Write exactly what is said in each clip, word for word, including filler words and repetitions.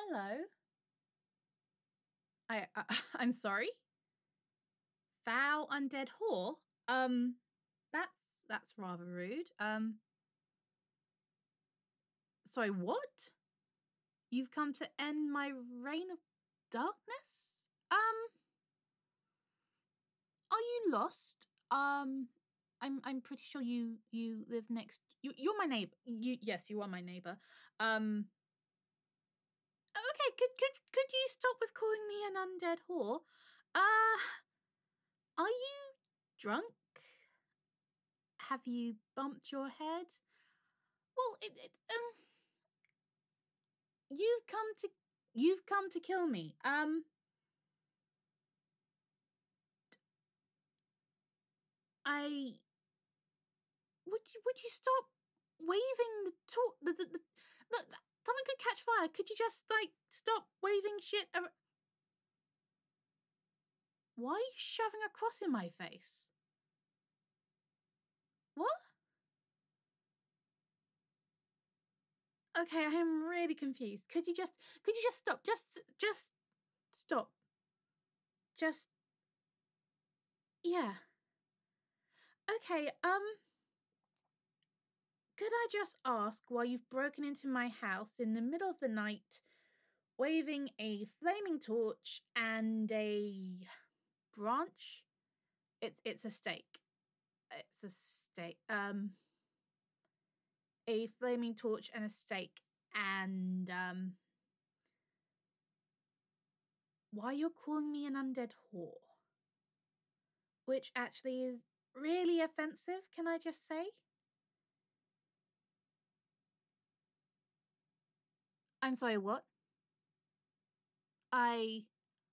Hello. I, I I'm sorry. Foul undead whore. Um, that's that's rather rude. Um, sorry. What? You've come to end my reign of darkness? Um, are you lost? Um, I'm I'm pretty sure you you live next. You you're my neighbor. You yes, you are my neighbor. Um. Okay, could could could you stop with calling me an undead whore? Uh, are you drunk? Have you bumped your head? Well, it, it um, you've come to you've come to kill me. Um, I would you would you stop waving the talk the the, the, the, the something could catch fire. Could you just like stop waving shit? Ar- Why are you shoving a cross in my face? What? Okay, I am really confused. Could you just could you just stop? Just just stop. Just yeah. Okay, um could I just ask why you've broken into my house in the middle of the night, waving a flaming torch and a branch? It's it's a stake. It's a stake. Um, a flaming torch and a stake, and um, why you're calling me an undead whore? Which actually is really offensive. Can I just say? I'm sorry. What? I.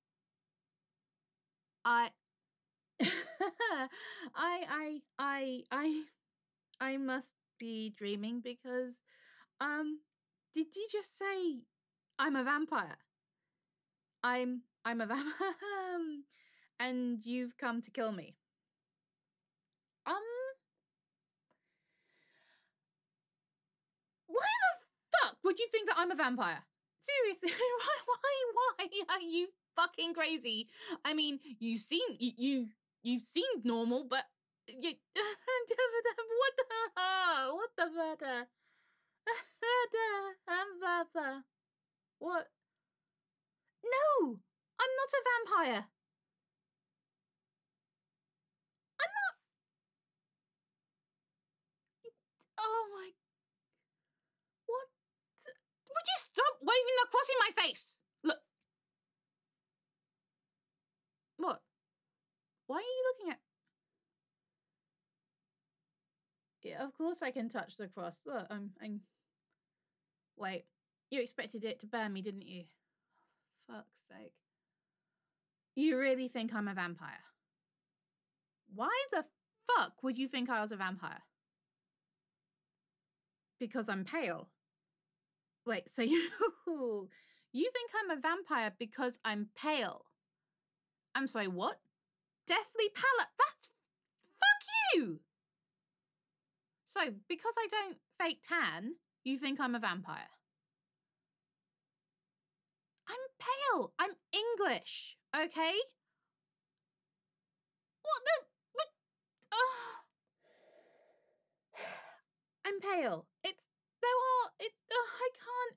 I. I. I. I. I. I must be dreaming because, um, did you just say I'm a vampire? I'm I'm a vampire, and you've come to kill me. Um, why the fuck would you think that I'm a vampire? Seriously, why why why are you fucking crazy? I mean, you seem you you you seemed normal, but you what the what the fuck? I'm vampire. What? No, I'm not a vampire. I'm not. Oh my. What? Would you stop waving the cross in my face? Look. What? Why are you looking at? Yeah, of course I can touch the cross. Look, I'm. I'm. Wait. You expected it to burn me, didn't you? Fuck's sake. You really think I'm a vampire? Why the fuck would you think I was a vampire? Because I'm pale. Wait, so you you think I'm a vampire because I'm pale? I'm sorry, what? Deathly pallor. That's fuck you. So, because I don't fake tan, you think I'm a vampire? I'm pale. I'm English, okay? What the what? Oh. I'm pale. It's there are it. Uh, I can't.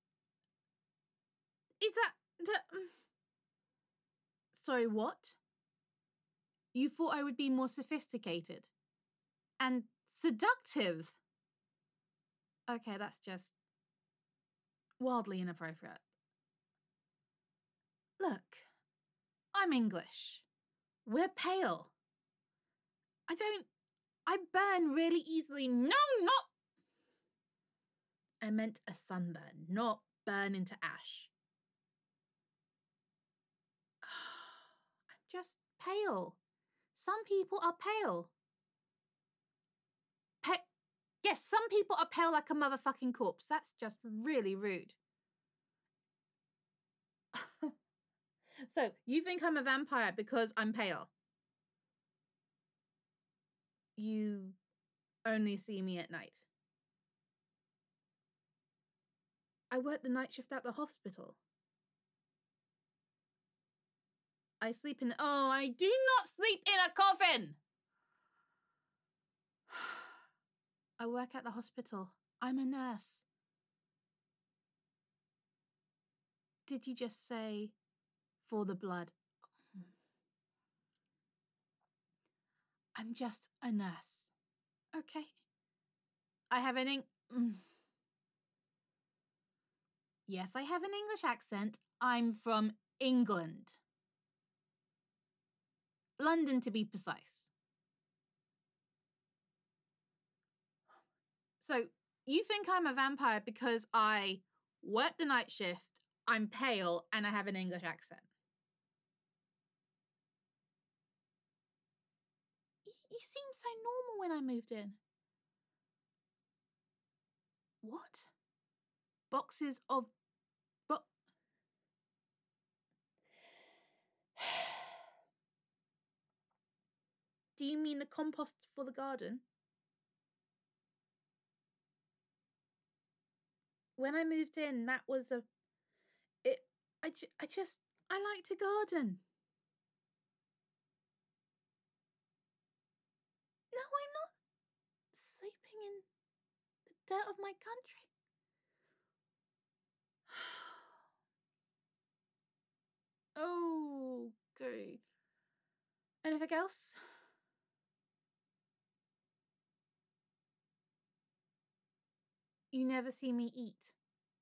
Is that the? Sorry, what? You thought I would be more sophisticated and seductive? Okay, that's just wildly inappropriate. Look, I'm English. We're pale. I don't. I burn really easily. No, not. I meant a sunburn, not burn into ash. I'm just pale. Some people are pale. Pa- yes, some people are pale like a motherfucking corpse. That's just really rude. So, you think I'm a vampire because I'm pale? You only see me at night. I work the night shift at the hospital. I sleep in... Oh, I do not sleep in a coffin! I work at the hospital. I'm a nurse. Did you just say for the blood? I'm just a nurse. Okay. I have an... Eng- mm. Yes, I have an English accent. I'm from England. London, to be precise. So, you think I'm a vampire because I work the night shift, I'm pale, and I have an English accent. You seemed so normal when I moved in. What? Boxes of... Bo- Do you mean the compost for the garden? When I moved in, that was a... It... I, ju- I just... I like to garden. No, I'm not sleeping in the dirt of my country. Oh, okay. Anything else? You never see me eat.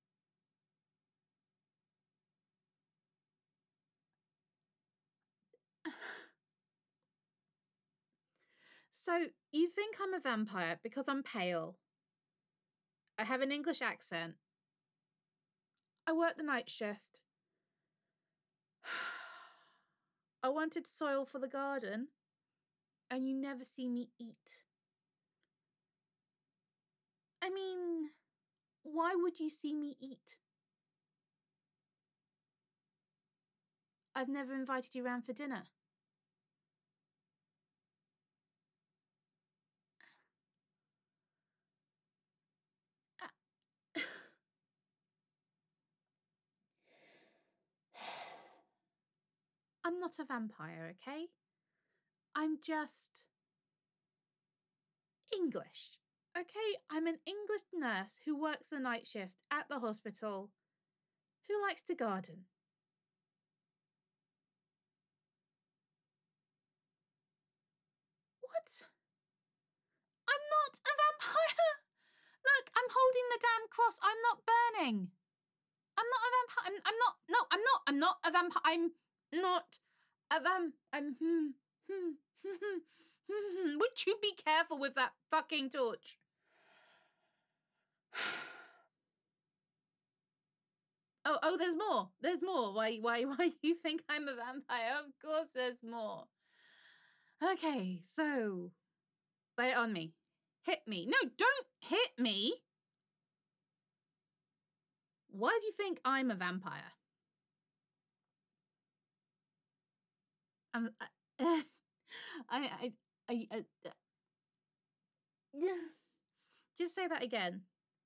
So, you think I'm a vampire because I'm pale. I have an English accent. I work the night shift. I wanted soil for the garden, and you never see me eat. I mean, why would you see me eat? I've never invited you round for dinner. I'm not a vampire, okay? I'm just English, okay? I'm an English nurse who works the night shift at the hospital, who likes to garden. What? I'm not a vampire! Look, I'm holding the damn cross. I'm not burning. I'm not a vampire. I'm, I'm not. No, I'm not. I'm not a vampire. I'm not a vamp. I'm. Hmm, hmm, hmm, hmm. Would you be careful with that fucking torch? Oh, oh, there's more. There's more. Why, why, why you think I'm a vampire? Of course there's more. Okay, so lay it on me. Hit me. No, don't hit me. Why do you think I'm a vampire? I'm. Uh, I. I. I. I uh, yeah. Just say that again.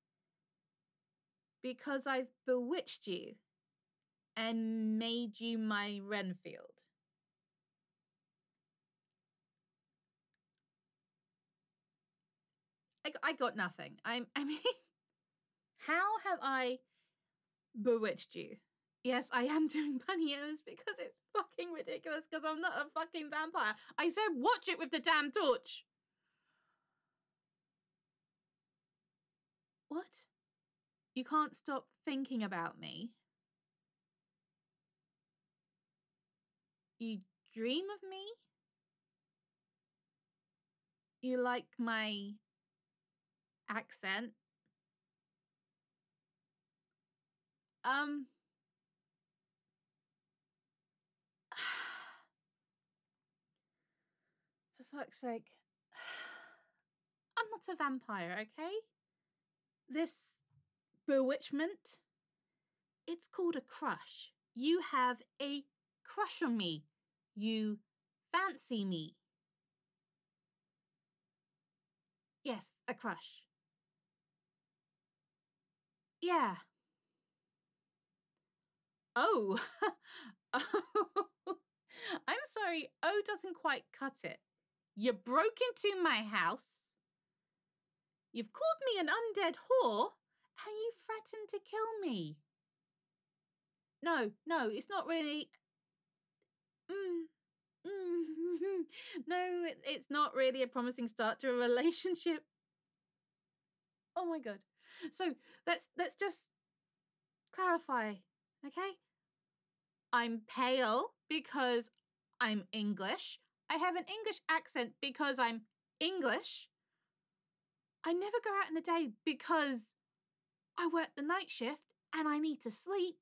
Because I've bewitched you and made you my Renfield. I, I got nothing. I'm, I mean, how have I bewitched you? Yes, I am doing bunny ears because it's fucking ridiculous because I'm not a fucking vampire. I said watch it with the damn torch. What? You can't stop thinking about me? You dream of me? You like my accent? Um... For fuck's sake. I'm not a vampire, okay? This bewitchment, it's called a crush. You have a crush on me. You fancy me. Yes, a crush. Yeah. Oh. Oh. I'm sorry. Oh doesn't quite cut it. You broke into my house. You've called me an undead whore, and you threatened to kill me. No, no, it's not really. Mm, mm, no, it, it's not really a promising start to a relationship. Oh my god. So let's let's just clarify, okay? I'm pale because I'm English. I have an English accent because I'm English. I never go out in the day because I work the night shift and I need to sleep.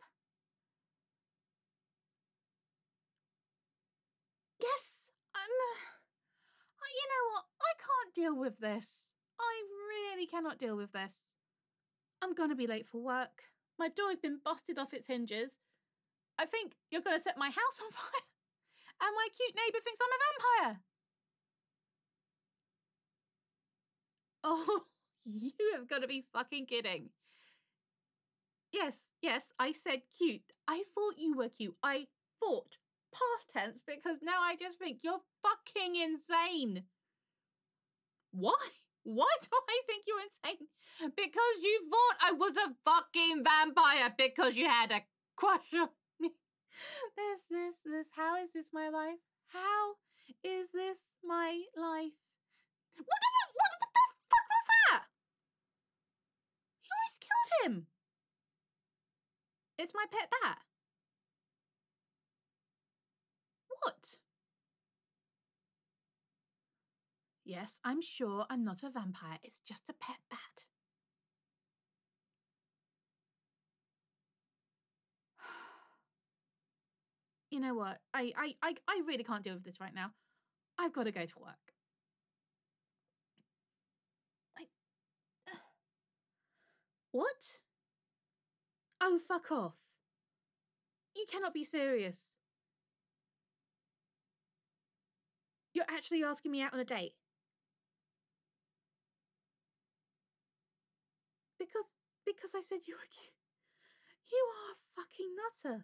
Yes, I'm. Uh, you know what? I can't deal with this. I really cannot deal with this. I'm gonna be late for work. My door's been busted off its hinges. I think you're gonna set my house on fire. And my cute neighbour thinks I'm a vampire. Oh, you have got to be fucking kidding. Yes, yes, I said cute. I thought you were cute. I thought past tense because now I just think you're fucking insane. Why? Why do I think you're insane? Because you thought I was a fucking vampire because you had a crush on me. This, this, this. How is this my life? How is this my life? What the, what, what the fuck was that? You almost killed him. It's my pet bat. What? Yes, I'm sure I'm not a vampire. It's just a pet bat. You know what? I, I, I, I really can't deal with this right now. I've got to go to work. I... What? Oh, fuck off. You cannot be serious. You're actually asking me out on a date? Because, because I said you were cute. You are a fucking nutter.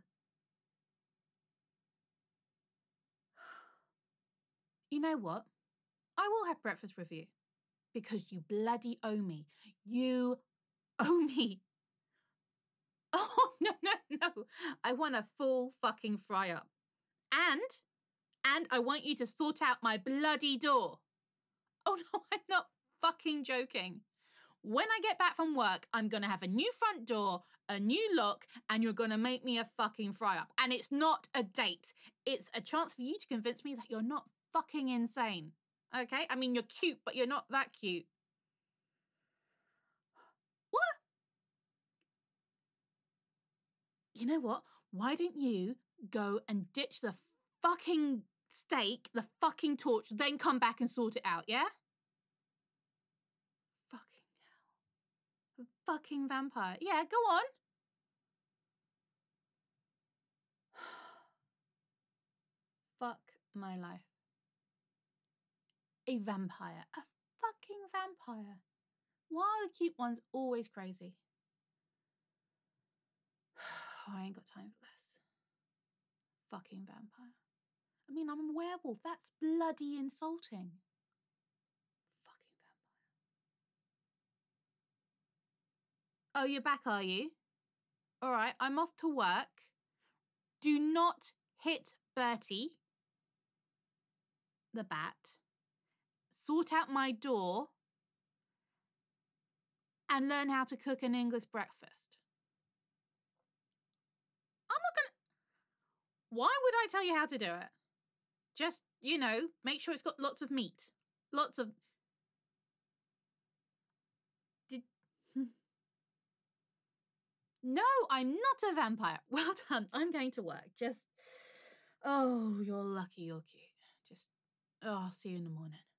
You know what? I will have breakfast with you. Because you bloody owe me. You owe me. Oh, no, no, no. I want a full fucking fry up. And, and I want you to sort out my bloody door. Oh, no, I'm not fucking joking. When I get back from work, I'm going to have a new front door, a new lock, and you're going to make me a fucking fry up. And it's not a date. It's a chance for you to convince me that you're not fucking insane. Okay? I mean, you're cute, but you're not that cute. What? You know what? Why don't you go and ditch the fucking steak, the fucking torch, then come back and sort it out, yeah? Fucking hell. Fucking vampire. Yeah, go on. Fuck my life. A vampire. A fucking vampire. Why are the cute ones always crazy? I ain't got time for this. Fucking vampire. I mean, I'm a werewolf. That's bloody insulting. Fucking vampire. Oh, you're back, are you? All right, I'm off to work. Do not hit Bertie, the bat. Sort out my door. And learn how to cook an English breakfast. I'm not gonna... Why would I tell you how to do it? Just, you know, make sure it's got lots of meat. Lots of... Did... No, I'm not a vampire. Well done. I'm going to work. Just... Oh, you're lucky you're cute. Just... Oh, I'll see you in the morning.